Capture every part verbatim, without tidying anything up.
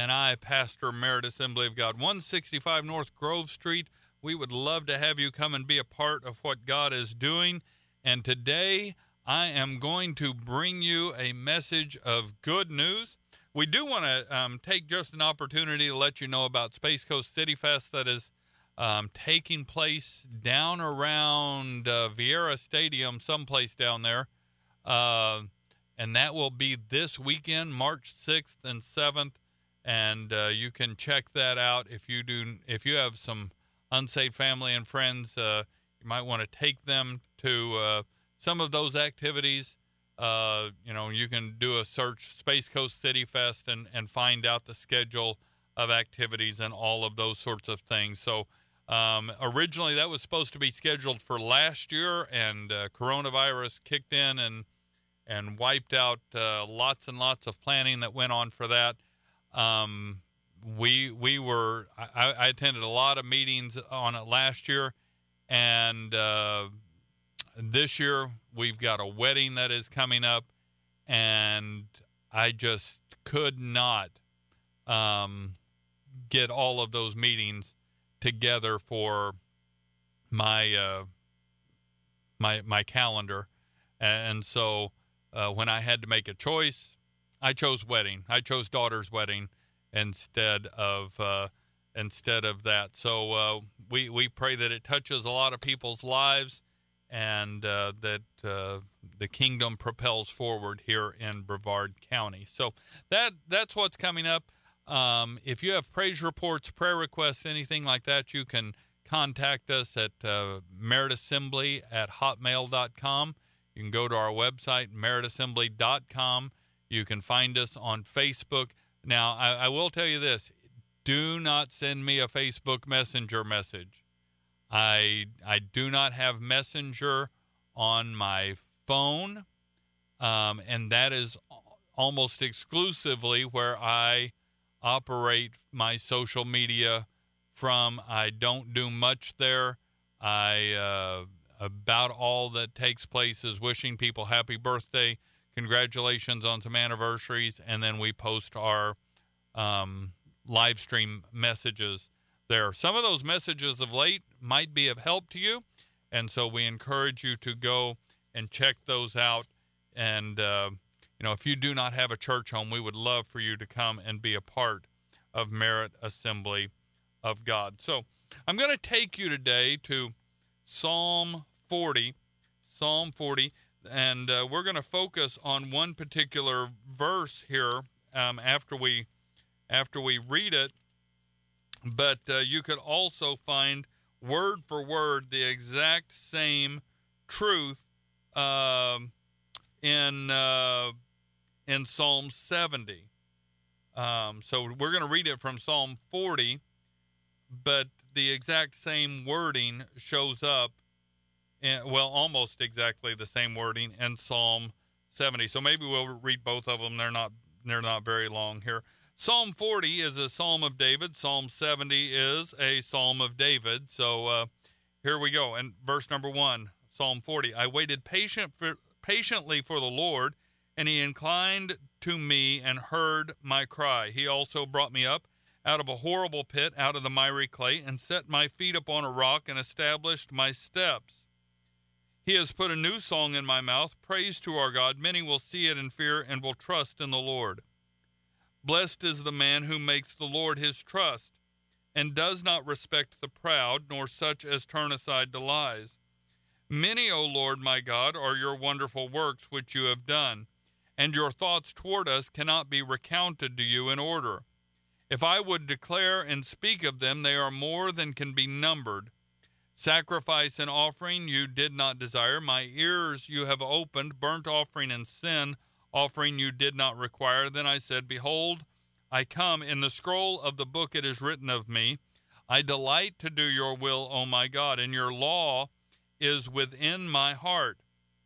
and I, Pastor Merit Assembly of God, one sixty-five North Grove Street. We would love to have you come and be a part of what God is doing. And today I am going to bring you a message of good news. We do want to um, take just an opportunity to let you know about Space Coast City Fest that is um, taking place down around uh, Vieira Stadium, someplace down there. Uh, and that will be this weekend, March sixth and seventh. And uh, you can check that out if you do. If you have some unsaved family and friends, uh, you might want to take them to uh, some of those activities. Uh, you know, you can do a search, Space Coast City Fest, and, and find out the schedule of activities and all of those sorts of things. So um, originally that was supposed to be scheduled for last year, and uh, coronavirus kicked in and and wiped out uh, lots and lots of planning that went on for that. Um, we we were I, I attended a lot of meetings on it last year, and uh, this year we've got a wedding that is coming up, and I just could not um, get all of those meetings together for my uh, my my calendar, and so uh, when I had to make a choice, I chose wedding. I chose daughter's wedding instead of uh, instead of that. So uh, we we pray that it touches a lot of people's lives, and uh, that uh, the kingdom propels forward here in Brevard County. So that that's what's coming up. Um, if you have praise reports, prayer requests, anything like that, you can contact us at uh, meritassembly at hotmail dot com. You can go to our website, meritassembly dot com. You can find us on Facebook. Now, I, I will tell you this. Do not send me a Facebook Messenger message. I I do not have Messenger on my phone, um, and that is almost exclusively where I operate my social media from. I don't do much there. I uh, about all that takes place is wishing people happy birthday, congratulations on some anniversaries, and then we post our um, live stream messages there. Some of those messages of late might be of help to you, and so we encourage you to go and check those out. And, uh, you know, if you do not have a church home, we would love for you to come and be a part of Merit Assembly of God. So I'm going to take you today to Psalm forty, Psalm forty, and uh, we're going to focus on one particular verse here um, after we after we read it. But uh, you could also find word for word the exact same truth um, in uh, in Psalm seventy. Um, so we're going to read it from Psalm forty, but the exact same wording shows up, in, well, almost exactly the same wording in Psalm seventy. So maybe we'll read both of them. They're not they're not very long here. Psalm forty is a psalm of David. Psalm seventy is a psalm of David. So uh, here we go. And verse number one, Psalm forty. I waited patient for, patiently for the Lord, and he inclined to me and heard my cry. He also brought me up out of a horrible pit, out of the miry clay, and set my feet upon a rock and established my steps. He has put a new song in my mouth, praise to our God. Many will see it and fear and will trust in the Lord. Blessed is the man who makes the Lord his trust, and does not respect the proud, nor such as turn aside to lies. Many, O Lord my God, are your wonderful works which you have done, and your thoughts toward us cannot be recounted to you in order. If I would declare and speak of them, they are more than can be numbered. Sacrifice and offering you did not desire. My ears you have opened. Burnt offering and sin offering you did not require. Then I said, behold, I come. In the scroll of the book it is written of me. I delight to do your will, O my God, and your law is within my heart.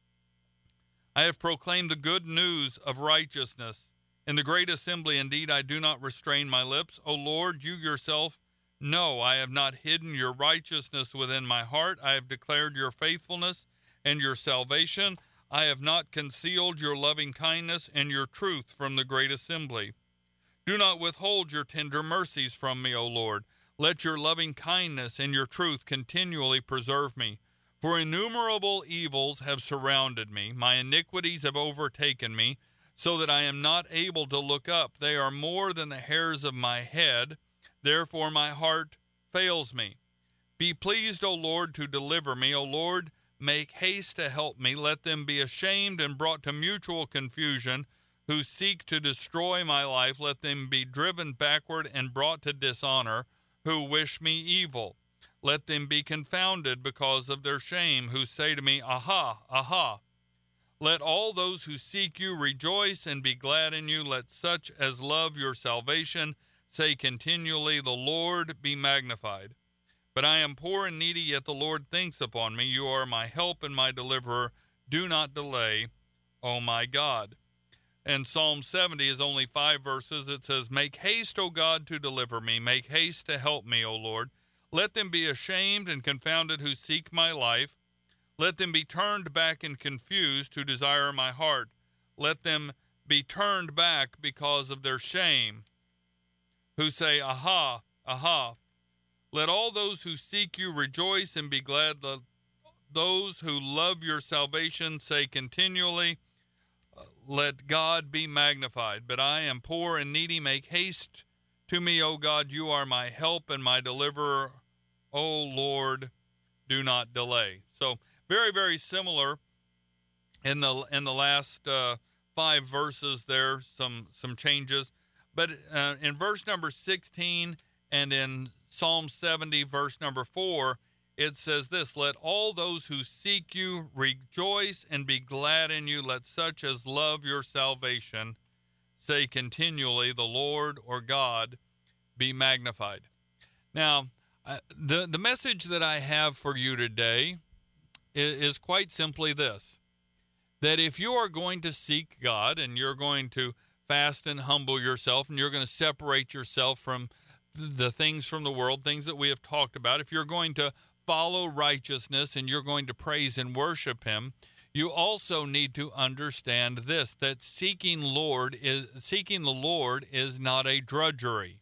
I have proclaimed the good news of righteousness. In the great assembly, indeed, I do not restrain my lips. O Lord, you yourself know I have not hidden your righteousness within my heart. I have declared your faithfulness and your salvation. I have not concealed your loving kindness and your truth from the great assembly. Do not withhold your tender mercies from me, O Lord. Let your loving kindness and your truth continually preserve me. For innumerable evils have surrounded me. My iniquities have overtaken me, so that I am not able to look up. They are more than the hairs of my head. Therefore my heart fails me. Be pleased, O Lord, to deliver me. O Lord, make haste to help me. Let them be ashamed and brought to mutual confusion who seek to destroy my life. Let them be driven backward and brought to dishonor who wish me evil. Let them be confounded because of their shame who say to me, Aha, aha. Let all those who seek you rejoice and be glad in you. Let such as love your salvation say continually, The Lord be magnified. But I am poor and needy, yet the Lord thinks upon me. You are my help and my deliverer. Do not delay, O my God. And Psalm seventy is only five verses. It says, Make haste, O God, to deliver me. Make haste to help me, O Lord. Let them be ashamed and confounded who seek my life. Let them be turned back and confused who desire my heart. Let them be turned back because of their shame, who say, Aha, aha. Let all those who seek you rejoice and be glad. Let those who love your salvation say continually, Let God be magnified. But I am poor and needy. Make haste to me, O God. You are my help and my deliverer. O Lord, do not delay. So very, very similar in the in the last uh, five verses there, some, some changes. But uh, in verse number sixteen and in Psalm seventy, verse number four, it says this, Let all those who seek you rejoice and be glad in you. Let such as love your salvation say continually, The Lord or God be magnified. Now, uh, the, the message that I have for you today is, is quite simply this, that if you are going to seek God and you're going to fast and humble yourself and you're going to separate yourself from the things from the world, things that we have talked about, if you're going to follow righteousness and you're going to praise and worship him, you also need to understand this, that seeking Lord is seeking the Lord is not a drudgery.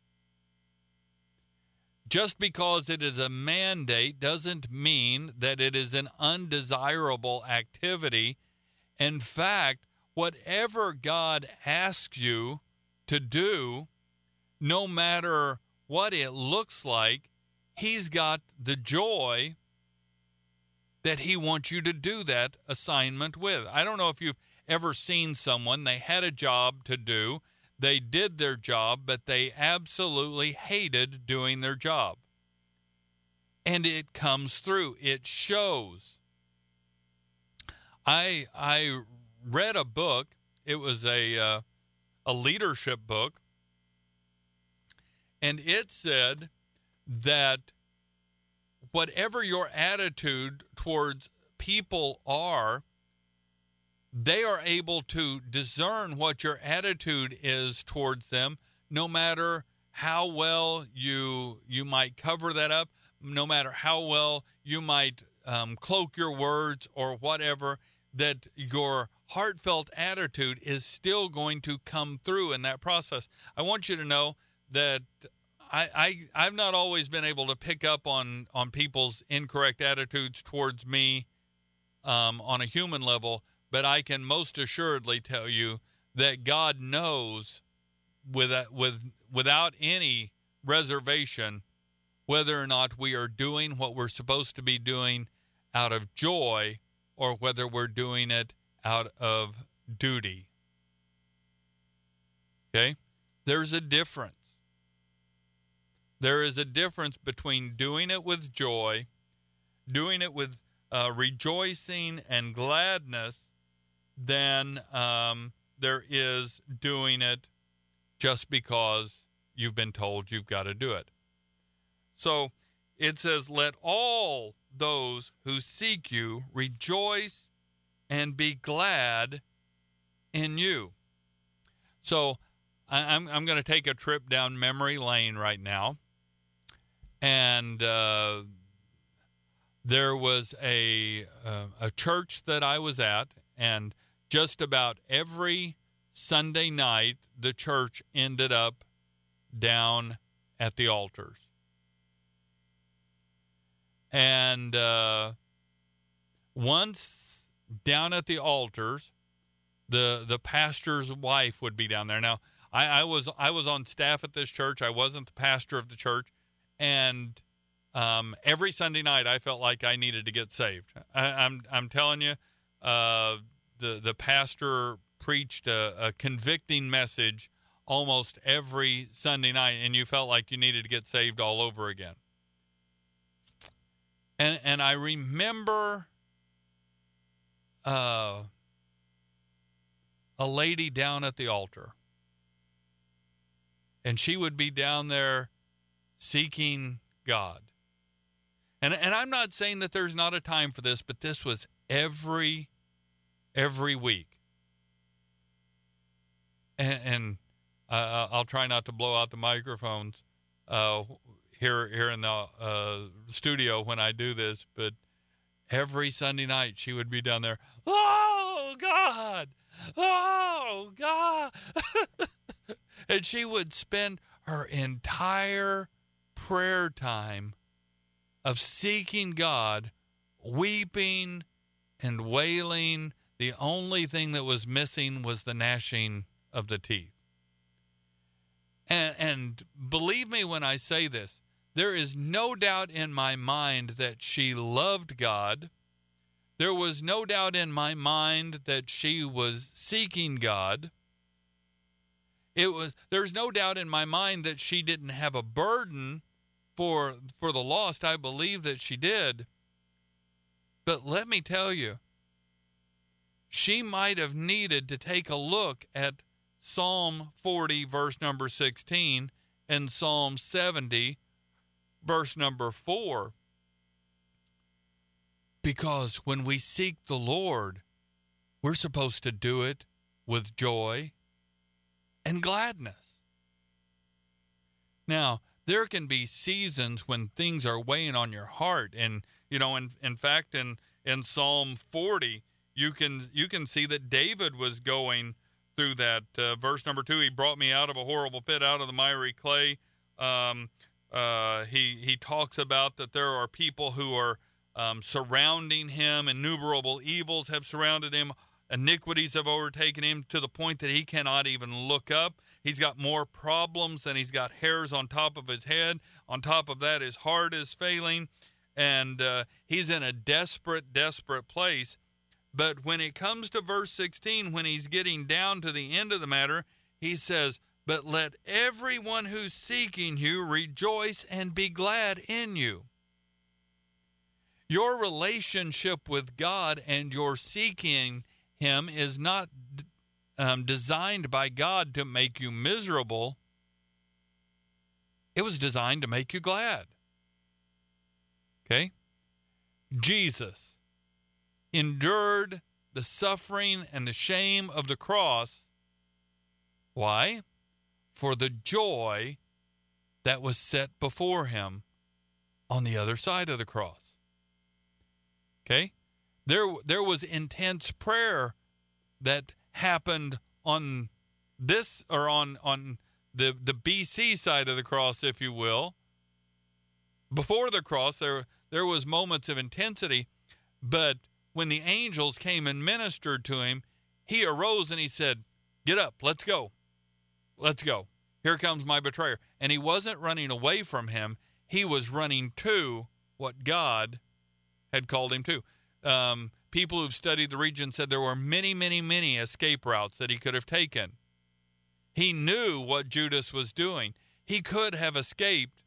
Just because it is a mandate doesn't mean that it is an undesirable activity. In fact, whatever God asks you to do, no matter what it looks like, he's got the joy that he wants you to do that assignment with. I don't know if you've ever seen someone, they had a job to do, they did their job, but they absolutely hated doing their job. And it comes through. It shows. I I read a book. It was a uh, a leadership book, and it said that whatever your attitude towards people are, they are able to discern what your attitude is towards them, no matter how well you you might cover that up, no matter how well you might um, cloak your words or whatever, that your heartfelt attitude is still going to come through in that process. I want you to know that I, I, I've not always been able to pick up on, on people's incorrect attitudes towards me um, on a human level, but I can most assuredly tell you that God knows with, with, without any reservation whether or not we are doing what we're supposed to be doing out of joy or whether we're doing it out of duty. Okay? There's a difference. There is a difference between doing it with joy, doing it with uh, rejoicing and gladness, than um, there is doing it just because you've been told you've got to do it. So it says, let all those who seek you rejoice and be glad in you. So I'm, I'm going to take a trip down memory lane right now. And uh, there was a uh, a church that I was at, and just about every Sunday night, the church ended up down at the altars. And uh, once down at the altars, the the pastor's wife would be down there. Now, I, I was I was on staff at this church. I wasn't the pastor of the church, and um, every Sunday night I felt like I needed to get saved. I, I'm I'm telling you, uh, the the pastor preached a, a convicting message almost every Sunday night, and you felt like you needed to get saved all over again. And and I remember uh, a lady down at the altar, and she would be down there seeking God. And and I'm not saying that there's not a time for this, but this was every every week. And, and uh, I'll try not to blow out the microphones uh, here here in the uh, studio when I do this, but every Sunday night she would be down there. Oh God! Oh God! And she would spend her entire prayer time of seeking God, weeping and wailing. The only thing that was missing was the gnashing of the teeth. And, and believe me when I say this, there is no doubt in my mind that she loved God. There was no doubt in my mind that she was seeking God. It was, there's no doubt in my mind that she didn't have a burden for, for the lost. I believe that she did. But let me tell you, she might have needed to take a look at Psalm forty, verse number sixteen, and Psalm seventy, verse number four. Because when we seek the Lord, we're supposed to do it with joy and gladness. Now, there can be seasons when things are weighing on your heart. And, you know, in, in fact, in, in Psalm forty, you can you can see that David was going through that. Uh, verse number two, he brought me out of a horrible pit, out of the miry clay. Um, uh, he, he talks about that there are people who are um, surrounding him. Innumerable evils have surrounded him. Iniquities have overtaken him to the point that he cannot even look up. He's got more problems than he's got hairs on top of his head. On top of that, his heart is failing. And uh, he's in a desperate, desperate place. But when it comes to verse sixteen, when he's getting down to the end of the matter, he says, "But let everyone who's seeking you rejoice and be glad in you." Your relationship with God and your seeking him is not um, designed by God to make you miserable. It was designed to make you glad. Okay? Jesus endured the suffering and the shame of the cross. Why? For the joy that was set before him on the other side of the cross. Okay? There, there was intense prayer that happened on this, or on, on the, the B C side of the cross, if you will. Before the cross, there, there was moments of intensity, but when the angels came and ministered to him, he arose and he said, "Get up, let's go. Let's go. Here comes my betrayer." And he wasn't running away from him. He was running to what God had called him to. Um, people who've studied the region said there were many, many, many escape routes that he could have taken. He knew what Judas was doing. He could have escaped,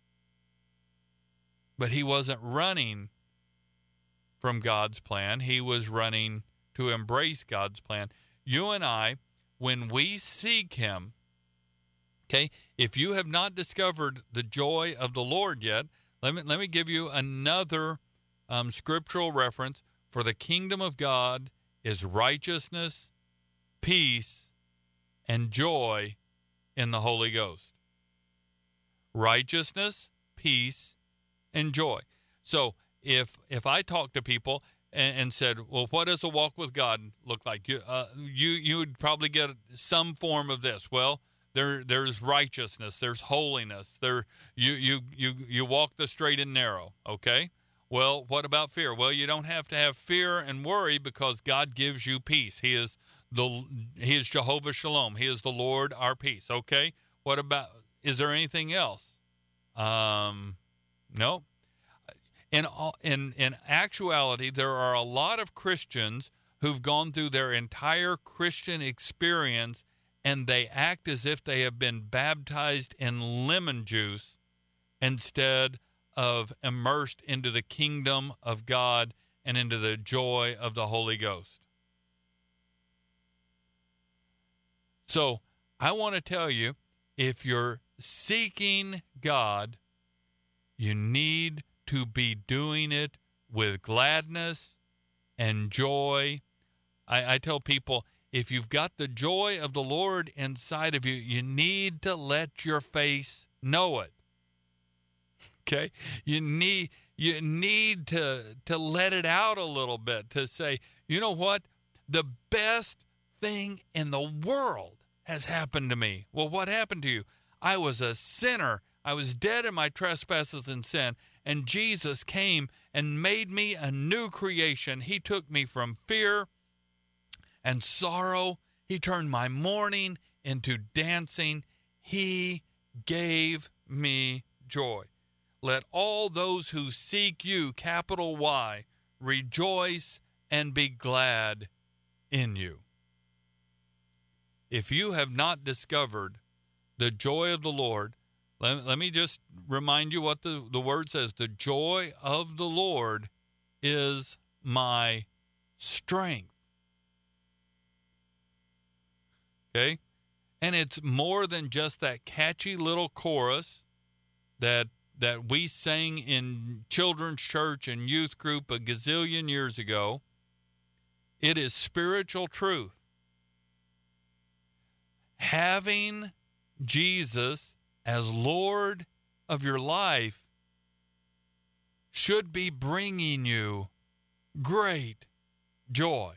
but he wasn't running from God's plan. He was running to embrace God's plan. You and I, when we seek him, okay, if you have not discovered the joy of the Lord yet, let me, let me give you another um, scriptural reference. For the kingdom of God is righteousness, peace, and joy in the Holy Ghost. Righteousness, peace, and joy. So if if I talk to people and, and said, well, what does a walk with God look like? You, uh, you, you would probably get some form of this. Well, There, there's righteousness. There's holiness. There, you, you, you, you walk the straight and narrow. Okay. Well, what about fear? Well, you don't have to have fear and worry because God gives you peace. He is the, He is Jehovah Shalom. He is the Lord our peace. Okay. What about? Is there anything else? Um, no. In in in actuality, there are a lot of Christians who've gone through their entire Christian experience and they act as if they have been baptized in lemon juice instead of immersed into the kingdom of God and into the joy of the Holy Ghost. So I want to tell you, if you're seeking God, you need to be doing it with gladness and joy. I, I tell people, if you've got the joy of the Lord inside of you, you need to let your face know it. Okay? You need you need to to let it out a little bit, to say, you know what? The best thing in the world has happened to me. Well, what happened to you? I was a sinner. I was dead in my trespasses and sin, and Jesus came and made me a new creation. He took me from fear and sorrow. He turned my mourning into dancing. He gave me joy. Let all those who seek you, capital Y, rejoice and be glad in you. If you have not discovered the joy of the Lord, let, let me just remind you what the, the word says. The joy of the Lord is my strength. Okay? And it's more than just that catchy little chorus that that we sang in children's church and youth group a gazillion years ago. It is spiritual truth. Having Jesus as Lord of your life should be bringing you great joy.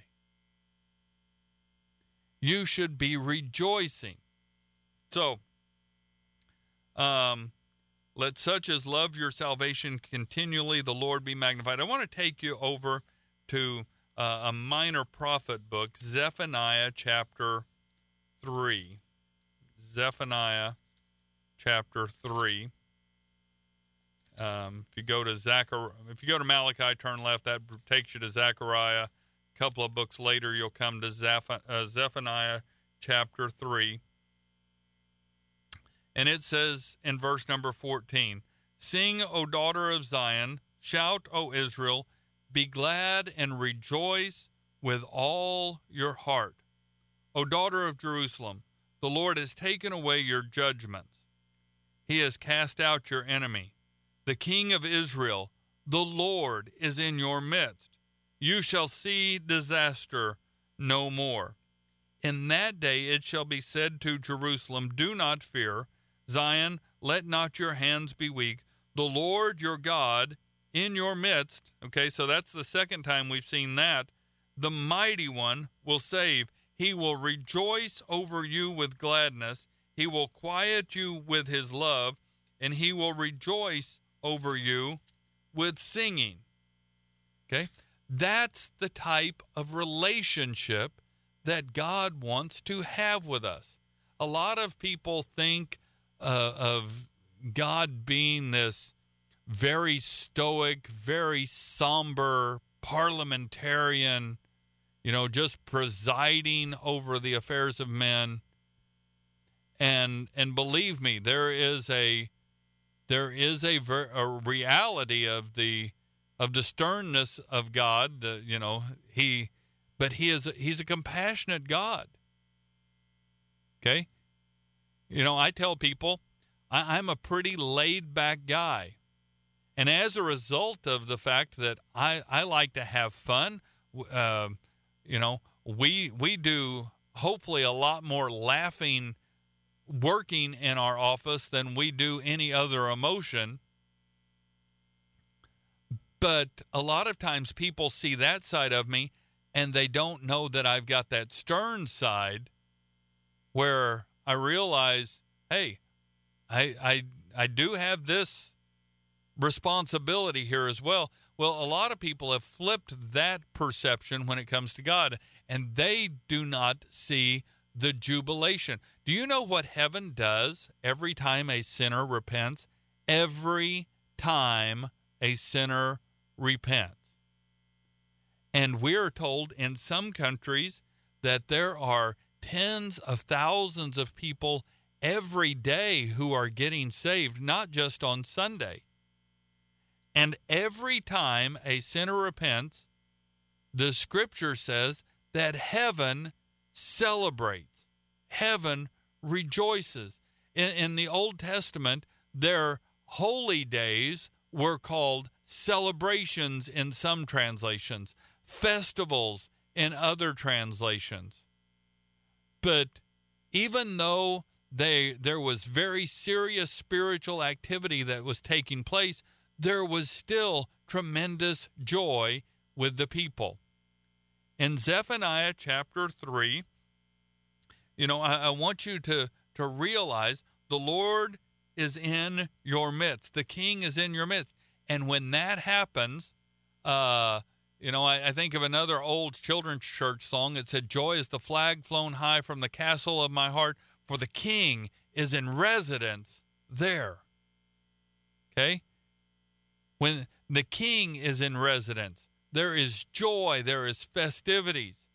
You should be rejoicing. So, um, let such as love your salvation continually the Lord be magnified. I want to take you over to uh, a minor prophet book, Zephaniah chapter three. Zephaniah chapter three. Um, if you go to Zachariah, if you go to Malachi, turn left. That takes you to Zechariah. A couple of books later, you'll come to Zeph- uh, Zephaniah chapter three. And it says in verse number fourteen, "Sing, O daughter of Zion, shout, O Israel, be glad and rejoice with all your heart. O daughter of Jerusalem, the Lord has taken away your judgments. He has cast out your enemy. The King of Israel, the Lord, is in your midst. You shall see disaster no more. In that day it shall be said to Jerusalem, do not fear. Zion, let not your hands be weak. The Lord your God in your midst," okay, so that's the second time we've seen that, "the mighty one will save. He will rejoice over you with gladness. He will quiet you with his love, and he will rejoice over you with singing." Okay? That's the type of relationship that God wants to have with us. A lot of people think uh, of God being this very stoic, very somber parliamentarian, you know, just presiding over the affairs of men. And and believe me, there is a there is a, ver, a reality of the of the sternness of God. The, you know, he, but he is a, he's a compassionate God. Okay, you know, I tell people I, I'm a pretty laid back guy, and as a result of the fact that I I like to have fun, uh, you know, we we do hopefully a lot more laughing working in our office than we do any other emotion. But a lot of times people see that side of me and they don't know that I've got that stern side where I realize, hey, I, I, I do have this responsibility here as well. Well, a lot of people have flipped that perception when it comes to God, and they do not see the jubilation. Do you know what heaven does every time a sinner repents? Every time a sinner repents. And we are told in some countries that there are tens of thousands of people every day who are getting saved, not just on Sunday. And every time a sinner repents, the scripture says that heaven celebrates. Heaven rejoices. In, in the Old Testament, their holy days were called celebrations in some translations, festivals in other translations. But even though they there was very serious spiritual activity that was taking place, there was still tremendous joy with the people. In Zephaniah chapter three, you know, I, I want you to, to realize the Lord is in your midst. The King is in your midst. And when that happens, uh, you know, I, I think of another old children's church song. It said, "Joy is the flag flown high from the castle of my heart, for the King is in residence there." Okay? When the King is in residence, there is joy, there is festivities.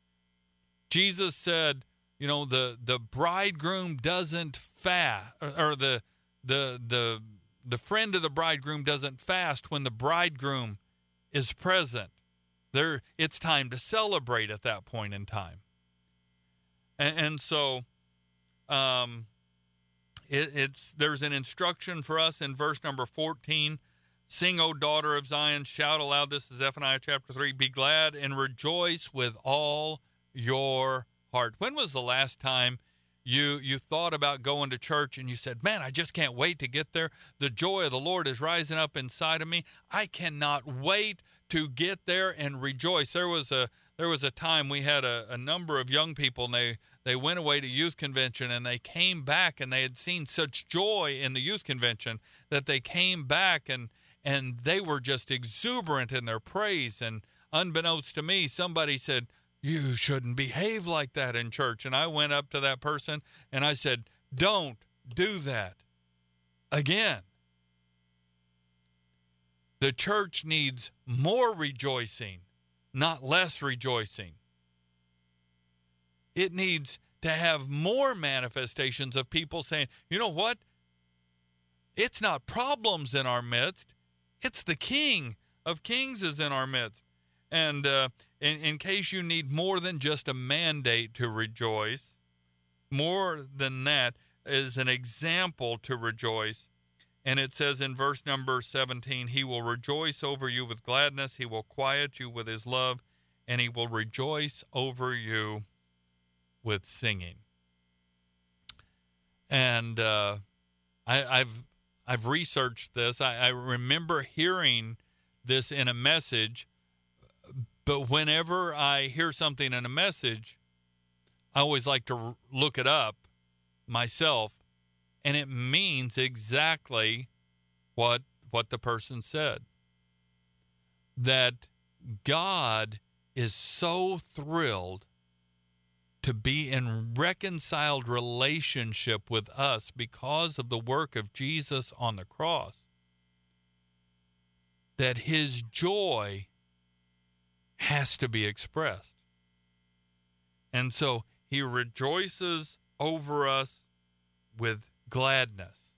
Jesus said, you know, the, the bridegroom doesn't fast, or, or the the the the friend of the bridegroom doesn't fast when the bridegroom is present. There, it's time to celebrate at that point in time. And, and so, um, it, it's there's an instruction for us in verse number fourteen. "Sing, O daughter of Zion, shout aloud." This is Zephaniah chapter three. "Be glad and rejoice with all your heart." When was the last time you you thought about going to church and you said, "Man, I just can't wait to get there. The joy of the Lord is rising up inside of me. I cannot wait to get there and rejoice." There was a there was a time we had a, a number of young people, and they, they went away to youth convention, and they came back, and they had seen such joy in the youth convention that they came back, and and they were just exuberant in their praise. And unbeknownst to me, somebody said, "You shouldn't behave like that in church." And I went up to that person and I said, "Don't do that again." The church needs more rejoicing, not less rejoicing. It needs to have more manifestations of people saying, "You know what? It's not problems in our midst. It's the King of Kings is in our midst." And uh, in, in case you need more than just a mandate to rejoice, more than that is an example to rejoice. And it says in verse number seventeen, "He will rejoice over you with gladness. He will quiet you with his love, and he will rejoice over you with singing." And uh, I, I've I've researched this. I, I remember hearing this in a message, but whenever I hear something in a message, I always like to look it up myself, and it means exactly what what the person said. That God is so thrilled to be in reconciled relationship with us because of the work of Jesus on the cross, that his joy has to be expressed. And so he rejoices over us with gladness.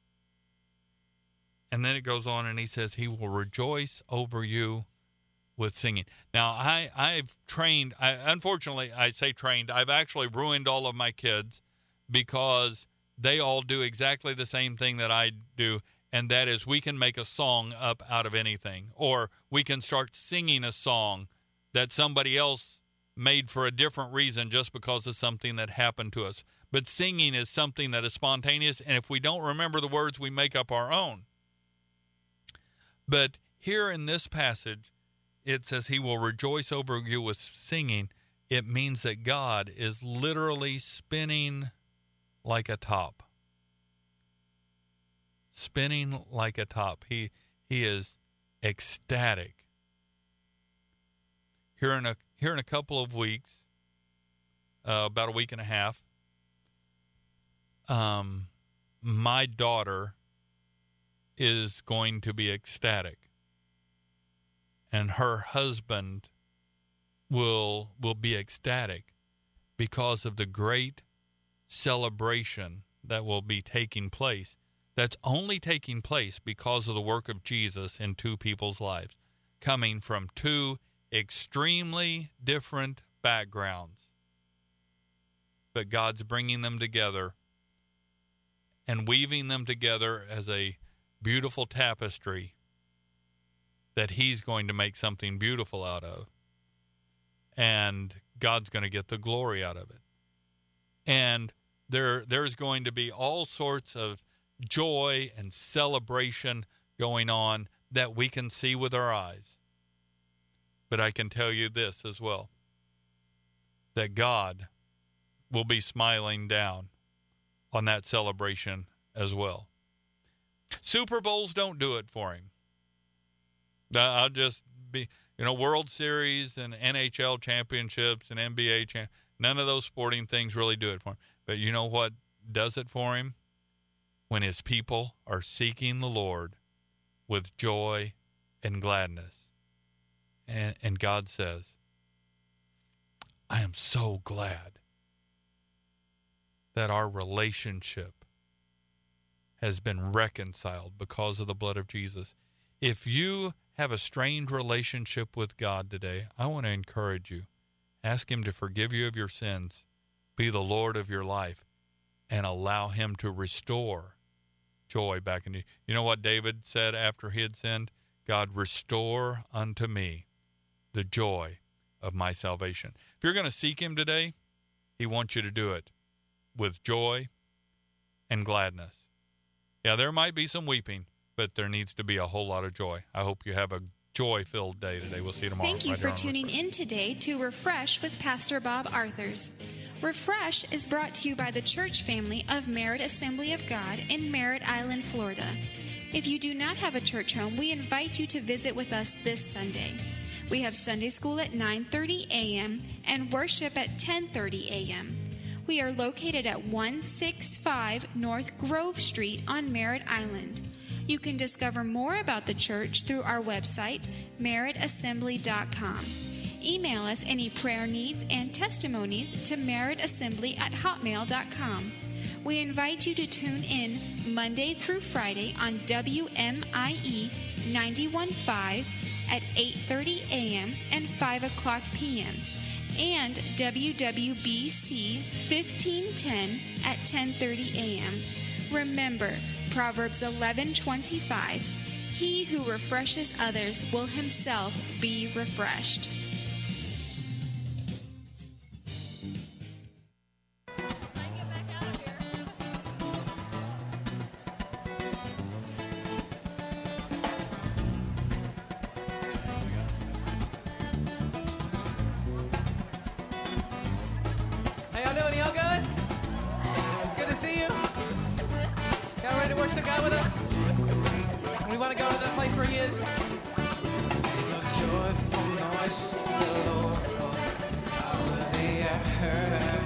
And then it goes on and he says he will rejoice over you with singing. Now, I, I've trained, I, unfortunately, I say trained, I've actually ruined all of my kids because they all do exactly the same thing that I do, and that is we can make a song up out of anything, or we can start singing a song that somebody else made for a different reason just because of something that happened to us. But singing is something that is spontaneous, and if we don't remember the words, we make up our own. But here in this passage, it says he will rejoice over you with singing. It means that God is literally spinning like a top. Spinning like a top. He he is ecstatic. Here in a here in a couple of weeks, uh, about a week and a half, um, my daughter is going to be ecstatic, and her husband will will be ecstatic because of the great celebration that will be taking place. That's only taking place because of the work of Jesus in two people's lives, coming from two extremely different backgrounds. But God's bringing them together and weaving them together as a beautiful tapestry that he's going to make something beautiful out of. And God's going to get the glory out of it. And there, there's going to be all sorts of joy and celebration going on that we can see with our eyes. But I can tell you this as well, that God will be smiling down on that celebration as well. Super Bowls don't do it for him. I'll just be, you know, World Series and N H L championships and N B A champ, none of those sporting things really do it for him. But you know what does it for him? When his people are seeking the Lord with joy and gladness. And, and God says, I am so glad that our relationship has been reconciled because of the blood of Jesus. If you have a strained relationship with God today, I want to encourage you. Ask him to forgive you of your sins, be the Lord of your life, and allow him to restore joy back in you. You know what David said after he had sinned? God, restore unto me the joy of my salvation. If you're going to seek him today, he wants you to do it with joy and gladness. Yeah, there might be some weeping, but there needs to be a whole lot of joy. I hope you have a joy-filled day today. We'll see you tomorrow. Thank you right for tuning in today to Refresh with Pastor Bob Arthurs. Refresh is brought to you by the church family of Merritt Assembly of God in Merritt Island, Florida. If you do not have a church home, we invite you to visit with us this Sunday. We have Sunday school at nine thirty a.m. and worship at ten thirty a.m. We are located at one sixty-five North Grove Street on Merritt Island. You can discover more about the church through our website, merritt assembly dot com. Email us any prayer needs and testimonies to merrittassembly at hotmail dot com. We invite you to tune in Monday through Friday on W M I E ninety-one point five at eight thirty a.m. and five o'clock p.m. and W W B C fifteen ten at ten thirty a.m. Remember, Proverbs eleven twenty-five, he who refreshes others will himself be refreshed. How y'all doing? Y'all good? It's good to see you. Y'all ready to worship God with us? We want to go to that place where he is. Joyful noise, the Lord, out of the earth.